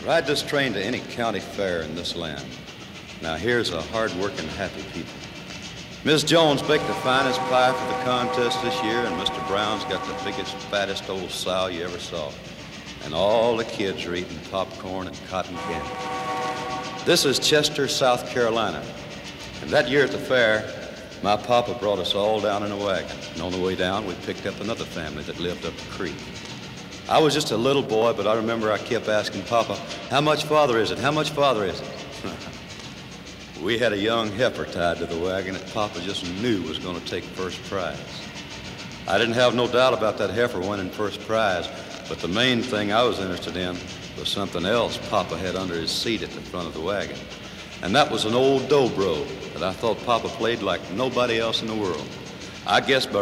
Ride this train to any county fair in this land. Now here's a hard-working, happy people. Miss Jones baked the finest pie for the contest this year, and Mr. Brown's got the biggest, fattest old sow you ever saw. And all the kids are eating popcorn and cotton candy. This is Chester, South Carolina. And that year at the fair, my papa brought us all down in a wagon. And on the way down, we picked up another family that lived up the creek. I was just a little boy, but I remember I kept asking Papa, how much farther is it? How much farther is it? We had a young heifer tied to the wagon that Papa just knew was going to take first prize. I didn't have no doubt about that heifer winning first prize, but the main thing I was interested in was something else Papa had under his seat at the front of the wagon. And that was an old dobro that I thought Papa played like nobody else in the world. I guess by